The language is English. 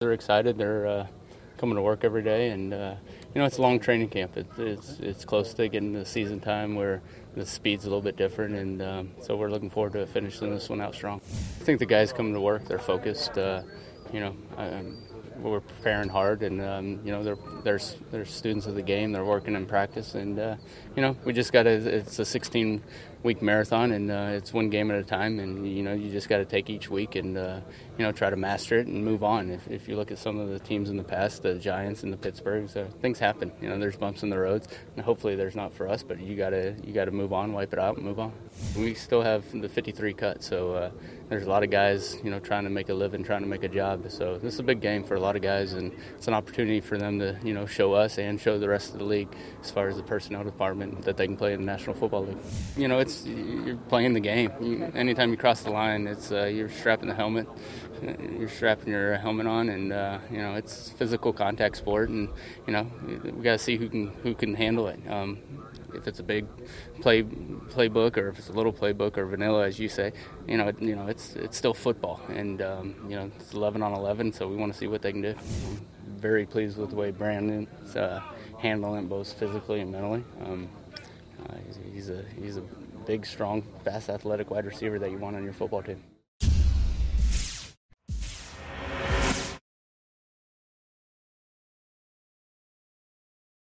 They're excited. They're coming to work every day, and it's a long training camp. It's close to getting to season time where the speed's a little bit different, and so we're looking forward to finishing this one out strong. I think the guys coming to work, they're focused. We're preparing hard, and they're students of the game. They're working in practice, and we just got to. It's a 16-week marathon, and it's one game at a time. And you just got to take each week and try to master it and move on. If you look at some of the teams in the past, the Giants and the Pittsburghs, things happen. There's bumps in the roads, and hopefully there's not for us. But you got to move on, wipe it out, and move on. We still have the 53 cut, so there's a lot of guys trying to make a living, trying to make a job. So this is a big game for a lot of guys, and it's an opportunity for them to show us and show the rest of the league as far as the personnel department that they can play in the National Football League. You're playing the game. Anytime you cross the line, it's you're strapping the helmet. You're strapping your helmet on, and it's a physical contact sport, and we got to see who can handle it. If it's a big playbook, or if it's a little playbook, or vanilla, as you say, it's still football, and it's 11 on 11, so we want to see what they can do. I'm very pleased with the way Brandon's handling it, both physically and mentally. He's a big, strong, fast, athletic wide receiver that you want on your football team.